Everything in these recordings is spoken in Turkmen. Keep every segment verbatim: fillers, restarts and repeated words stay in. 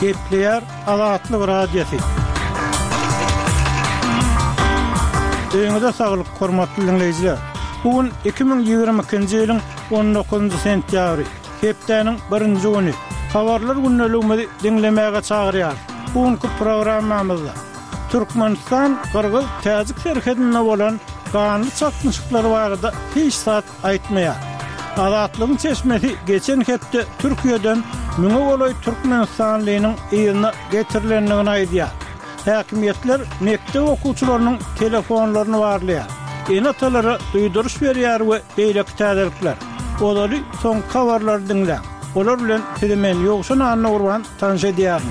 Gepleyer Azatlyk Radiosu. Öňüňizde saglyk, hormatly dinleýijiler. Bugün iki bin ýygrimi ikinji ýylyň on dokuzunçy sentýabry, hepdeniň birinji güni. Habarlar günnäligini dinlemäge çagyrýar. Bugünkü programmamyzda Türkmenistan Kyrgyz täzik serhedinde bolan kanly çatmışyklary barada hiç saat aýtmaýar. Azatlygyň çeşmesi geçen hepde Türkiýeden müňe bolan Türkmenistanlynyň ýylyna getirilendigini aýdýar. Häkimetler mektep okuwçylarynyň telefonlaryny barlaýar. Enatalary duýduruş berýär we beýleki täzelikler. Olary soň habarlar dinle. Olar bilen temen ýogşuna anna urban tanış edýär.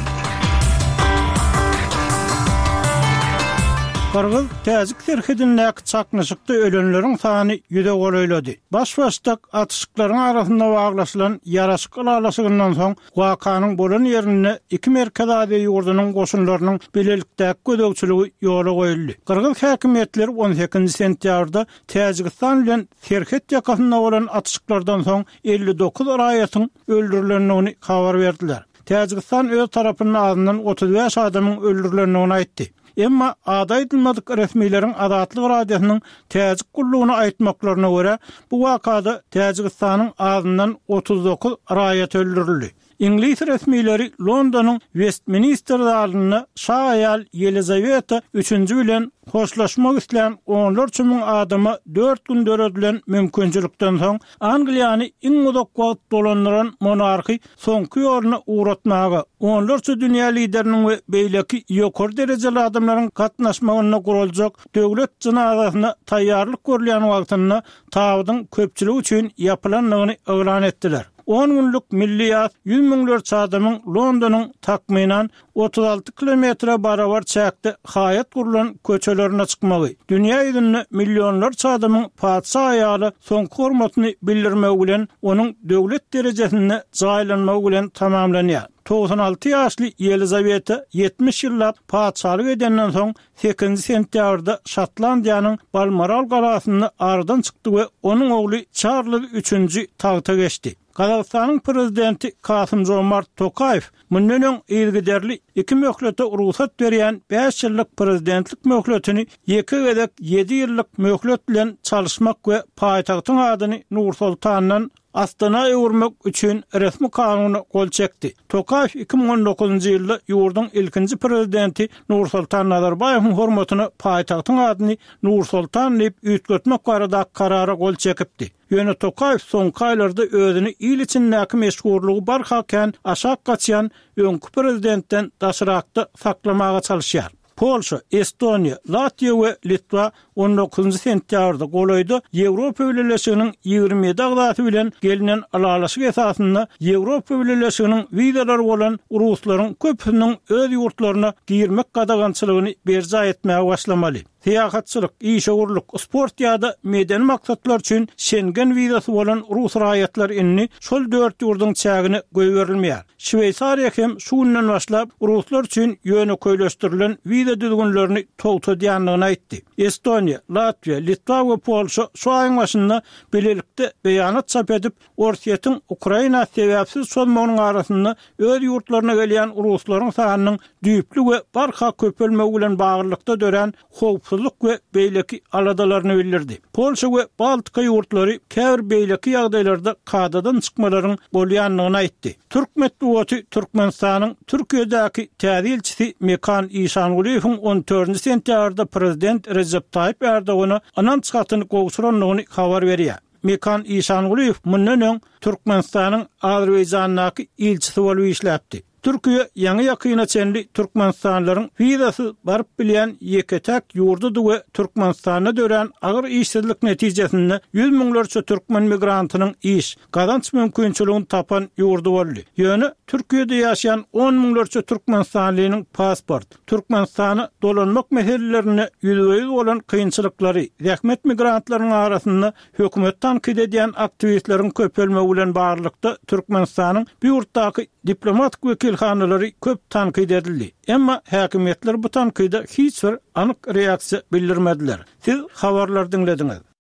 Kyrgyz täzik serhedindäki çaknyşykda ölenleriň sany ýüze golaýlady. Baş-başdak atışyklaryň arasynda baglaşylan ýaraşyk alalaşygyndan soň wakanyň bolan ýerine iki Merkezade ýurdunyň goşunlarynyň bilelikdäki gödökçüligi ýola goýuldy. Kyrgyz häkimetleri on sekizinçi sentýabrda Täjikistan bilen serhed ýakasynda bolan atışyklardan soň elli dokuz raýatyň öldürilendigini habar berdiler. Täjikistan öz tarapynyň azyndan otuz beş adamyň öldürilendigini aýtdy. Emma ada edilmedik resmilerin Azatlyk Radiosynyň täzik gullugyny aýtmaklaryna görä, bu wakada Täjikistan'yň azyndan otuz dokuz raýat öldürildi. İngiliz resmileri Londonyň Westminster zalyna şaýal Yelizaveta üçünji bilen hoşlaşmak isleyen onlarca min adama dört gün döredilen mümkünçilikden soň Angliýany iň uzak wagt dolandyran monarhy soňky ýoruny uğratmaga, onlarca dünýä lideriniň we beýleki ýokary derejeli adamlaryň gatnaşmagyna guraljak döwlet jynazasyna taýýarlyk görülýän wagtyna taýydyň köpçüligi üçin ýapylandygyny elan etdiler. on günlük milliyat yüz miňlerçe adamyň Londonyň takminan otuz alty kilometre barabar çäkde haýat gurulan köçelerine çykmagy, dünýä ýüzünde millionlarça adamyň padşah aýaly soňky hormatyny bildirmek bilen onuň döwlet derejesine jaýlanmagy bilen tamamlanýar. doksan alty ýaşly Yelizaveta yetmiş ýyllap padşahlyk edenden soň sekizinçi sentýabrda Şotlandiýanyň Balmoral galasyny aradan çykdy we onuň ogly Charles üçünji tagta geçdi. Kazakstanyň prezidenti Kasym-Jomart Tokayew mundan ýylgyderli iki möhlete ruhsat berýän beş ýyllyk prezidentlik möhletini iki gedek ýedi ýyllyk möhlet bilen çalışmak we paýtagtyň adyny Nur-Sultanyň Astana ýurmak üçin resmi kanuny gol çekdi. Tokayew iki bin on dokuzunçy ýylda ýurdun ilkinji prezidenti Nur-Sultan Nazarbayewiň hormatyna paýtagtyň adyny Nur-Sultan diýip üýtgetmek barada karara gol çekipdi. Ýöne Tokayew soňky aýlarda özüni ýyl içindäki meşgurlugy barhaken aşak gaçýan öňkü prezidentden daşyrakda saklamaga çalışýar. Polşa, Estoniýa, Latwiýa we Litwa on dokuzunçy sentýabrda golaýdy. Ýewropa Birleşiginiň ýygrimi ýedi agdaty bilen gelinen alalaşyk esasynda Ýewropa Birleşiginiň wizalar bolan ruslaryň köpüniň öz ýurtlaryna girmek gadagançylygyny berja etmäge başlamaly. Siýasatçylyk, işgörlük, sport ýa-da medeni maksatlar üçin Schengen wizasy bolan rus raýatlar inni şol dört ýurdun çägine goýberilmeýär. Şweýsariýa hem şu günden başlap ruslar üçin ýöne köýleşdirilen wiza düzgünlerini togtadýanlygyny aýtdy. Estoniýa, Latwiýa, Litwa we Polşa şu aýyň başynda bilelikde beýanat çap edip Orsiýetin Ukraina sebäpsiz solmagynyň arasynda öz ýurtlaryna gelýän ruslaryň sanynyň düýpli we barha köpelmegi bilen baglykda dören howpsuzlyk we beýleki aladalaryny bildirdi. Polşa we Baltika ýurtlary käbir beýleki ýagdaýlarda kadadan çykmalaryň bolýanlygyny aýtdy. Türk medeniýeti Türkmenistanyň Türkiýedäki täzilçisi Mekan Işanguliýewiň on dördünçi sentýabrda prezident Recep Tayyip Erdoğan'a anan çykatyny gowşuranlygyny habar berýär. Mekan Işanguliýew mundan Türkmenistanyň Azerbaýjandaky ilçisi bolup işläpdi. Türkiýe ýaňy ýakyna çenli Türkmenistanlaryň wizasy baryp bilýän ýeketek ýurdudy we Türkmenistana dören agyr işsizlik netijesinde yüz miňlerçe türkmen migrantynyň iş, gazanç mümkinçiligini tapan ýurdu boldy. Ýöne Türkiýede ýaşaýan on miňlerçe Türkmenistanlynyň pasport, Türkmenistana dolanmak meselelerini ýüzüňiz bolan kynçylyklary, zähmet migrantlaryň arasynda hökümet tanqid edýän aktivistleriň köpelmegi bilen barlykda Türkmenistanyň bu ýurtdaky diplomatik wekilhanalary köp tanqid edildi. Emma häkimetler bu tanqida hiç bir anyk reaksiýa bildirmediler. Siz habarlar dinlediňiz.